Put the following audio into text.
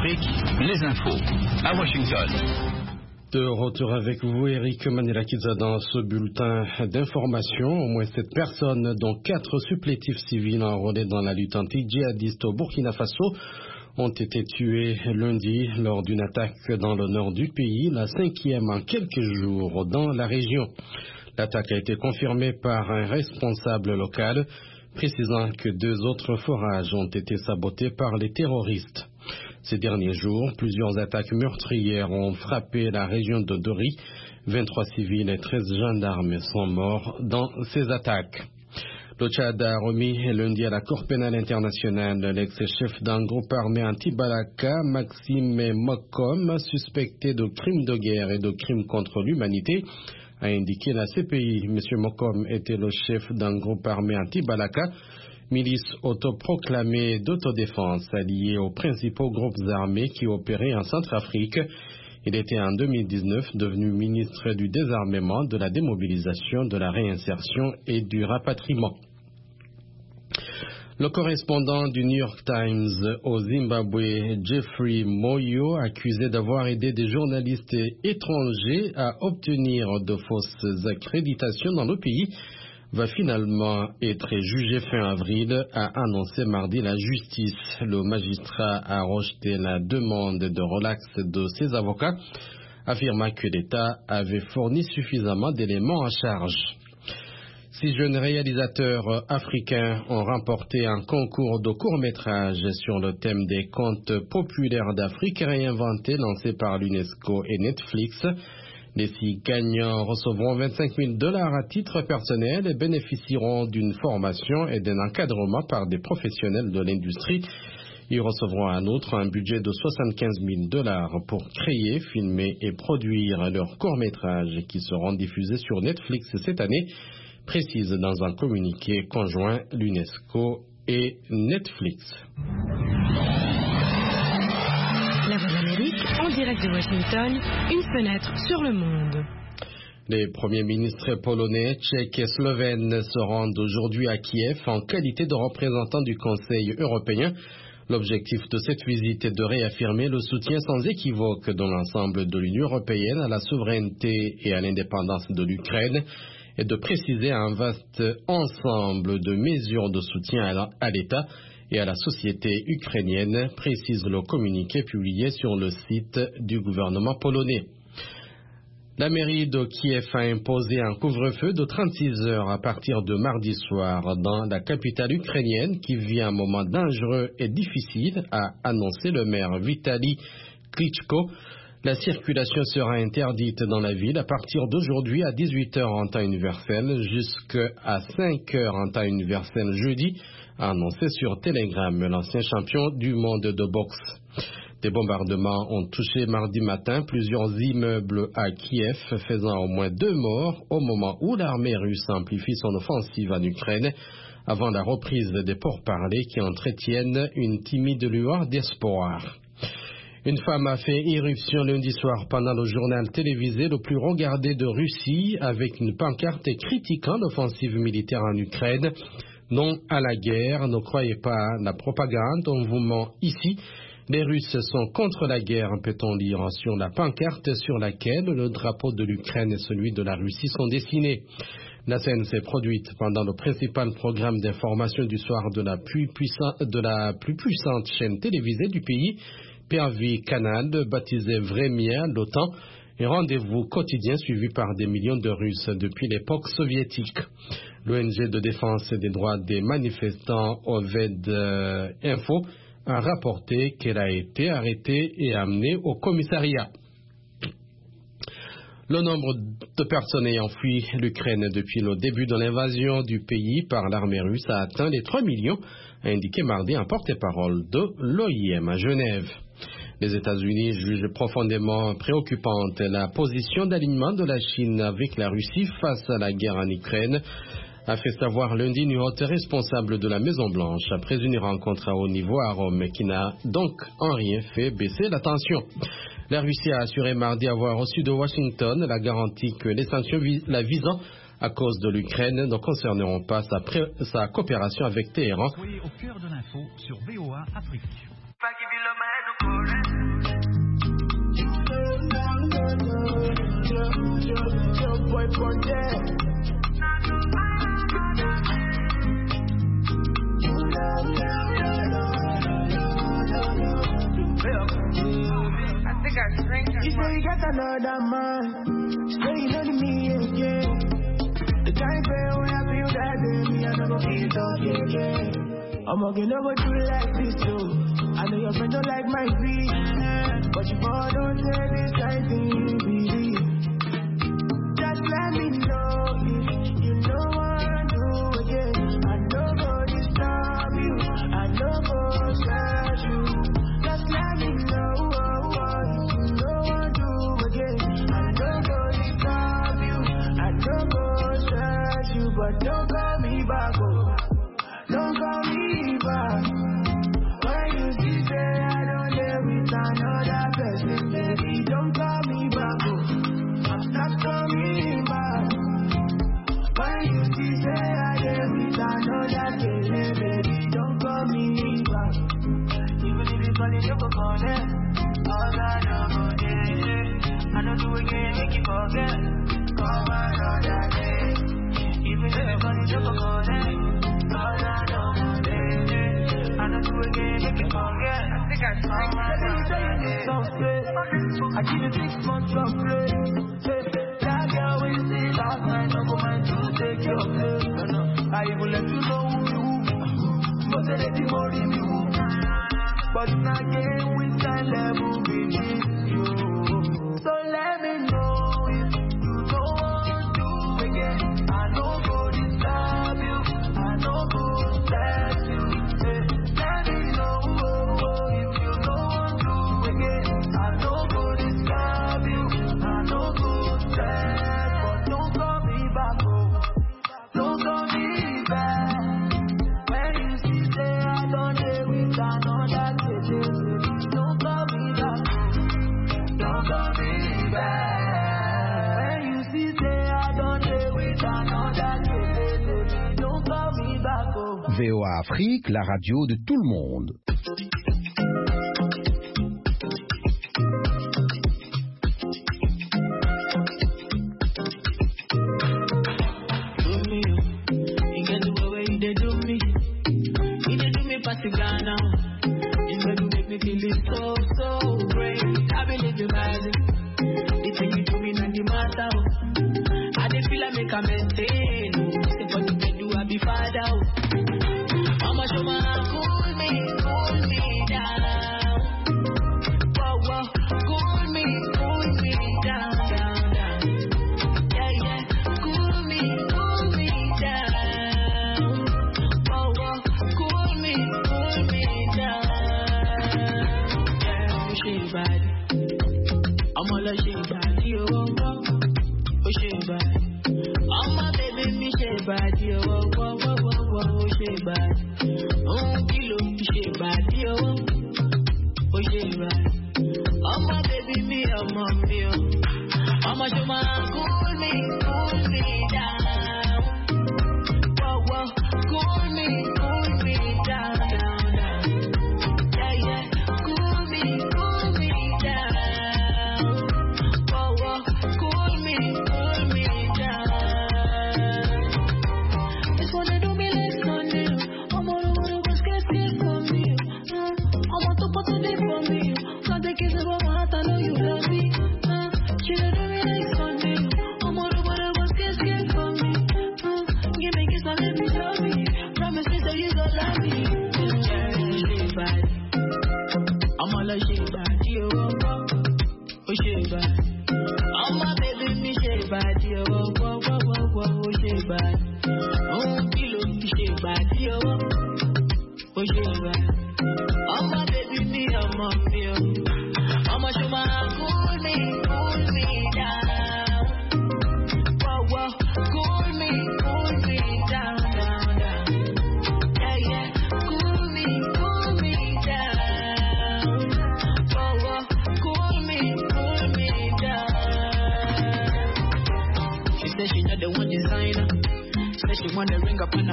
Afrique, les infos à Washington. De retour avec vous, Eric Manilakidza, dans ce bulletin d'information. Au moins 7 personnes, dont 4 supplétifs civils enrôlés dans la lutte anti-djihadiste au Burkina Faso, ont été tués lundi lors d'une attaque dans le nord du pays, la 5e en quelques jours dans la région. L'attaque a été confirmée par un responsable local, précisant que 2 autres forages ont été sabotés par les terroristes. Ces derniers jours, plusieurs attaques meurtrières ont frappé la région de Dori. 23 civils et 13 gendarmes sont morts dans ces attaques. Le Tchad a remis lundi à la Cour pénale internationale l'ex-chef d'un groupe armé anti-Balaka, Maxime Mokom, suspecté de crimes de guerre et de crimes contre l'humanité, a indiqué la CPI. M. Mokom était le chef d'un groupe armé anti-Balaka, milice autoproclamée d'autodéfense alliée aux principaux groupes armés qui opéraient en Centrafrique. Il était en 2019 devenu ministre du désarmement, de la démobilisation, de la réinsertion et du rapatriement. Le correspondant du New York Times au Zimbabwe, Jeffrey Moyo, accusé d'avoir aidé des journalistes étrangers à obtenir de fausses accréditations dans le pays, va finalement être jugé fin avril, a annoncé mardi la justice. Le magistrat a rejeté la demande de relax de ses avocats, affirmant que l'État avait fourni suffisamment d'éléments à charge. 6 jeunes réalisateurs africains ont remporté un concours de court-métrage sur le thème des contes populaires d'Afrique réinventés lancé par l'UNESCO et Netflix. Les 6 gagnants recevront $25 000 à titre personnel et bénéficieront d'une formation et d'un encadrement par des professionnels de l'industrie. Ils recevront en outre un budget de $75 000 pour créer, filmer et produire leurs courts-métrages qui seront diffusés sur Netflix cette année, précise dans un communiqué conjoint l'UNESCO et Netflix. La Voix de l'Amérique, en direct de Washington, une fenêtre sur le monde. Les premiers ministres polonais, tchèques et slovènes se rendent aujourd'hui à Kiev en qualité de représentants du Conseil européen. L'objectif de cette visite est de réaffirmer le soutien sans équivoque de l'ensemble de l'Union européenne à la souveraineté et à l'indépendance de l'Ukraine et de préciser un vaste ensemble de mesures de soutien à l'État et à la société ukrainienne, précise le communiqué publié sur le site du gouvernement polonais. La mairie de Kiev a imposé un couvre-feu de 36 heures à partir de mardi soir dans la capitale ukrainienne qui vit un moment dangereux et difficile, a annoncé le maire Vitali Klitschko. La circulation sera interdite dans la ville à partir d'aujourd'hui à 18 heures en temps universel jusqu'à 5 heures en temps universel jeudi, a annoncé sur Telegram l'ancien champion du monde de boxe. Des bombardements ont touché mardi matin plusieurs immeubles à Kiev, faisant au moins 2 morts au moment où l'armée russe amplifie son offensive en Ukraine, avant la reprise des pourparlers qui entretiennent une timide lueur d'espoir. Une femme a fait irruption lundi soir pendant le journal télévisé le plus regardé de Russie avec une pancarte critiquant l'offensive militaire en Ukraine. Non à la guerre, ne croyez pas à la propagande, on vous ment ici. Les Russes sont contre la guerre, peut-on lire sur la pancarte sur laquelle le drapeau de l'Ukraine et celui de la Russie sont dessinés. La scène s'est produite pendant le principal programme d'information du soir de la plus puissante chaîne télévisée du pays, Pervy Canal, baptisé Vremia l'OTAN, un rendez-vous quotidien suivi par des millions de Russes depuis l'époque soviétique. L'ONG de défense des droits des manifestants Oved Info a rapporté qu'elle a été arrêtée et amenée au commissariat. Le nombre de personnes ayant fui l'Ukraine depuis le début de l'invasion du pays par l'armée russe a atteint les 3 millions, a indiqué mardi un porte-parole de l'OIM à Genève. Les États-Unis jugent profondément préoccupante la position d'alignement de la Chine avec la Russie face à la guerre en Ukraine, a fait savoir lundi une haute responsable de la Maison-Blanche après une rencontre à haut niveau à Rome qui n'a donc en rien fait baisser la tension. La Russie a assuré mardi avoir reçu de Washington la garantie que les sanctions la visant à cause de l'Ukraine ne concerneront pas sa coopération avec Téhéran. Soyez au cœur de l'info sur VOA Afrique. weapon there. I think you say you got another man, say you know me again. The time frame when I feel that day, me I never feel talking again. I'm gonna never do it like this too. I know your friend don't like my feet, but you all don't say this kind thing, baby. Just let me know if you know what I do again. I know go disturb you, I know go search you. Just let me know if you know what I do again. I know go disturb you, I know go search you, but don't call me back, oh. Don't call me back. When you see say I don't live with another person, baby, don't call me back, oh. I'm not coming back. When you see say I live with another person, baby, don't call me back. Even if you call it, you go call it. All I know go there. I know do again, make you forget. Call another day. Even if you call it, you go call it. All I know go there. I know do again, make you forget. I think I saw my I give you 6 months of grace. That girl will see last night, no go mind to take your place. I will let you know who you but they let you worry me who. But not game with time level between you. So let me know if you don't want to again. I know go disturb you, I know go test you. Let me know if you don't want to again. I know go disturb you, I know go test. But don't call me back, oh. Don't call me back. When you see say I don't live with another city, don't call me back, don't call me back. When you see say I don't live with another city, don't call me back, oh. VOA Afrique, la radio de tout le monde. Wanna ring up on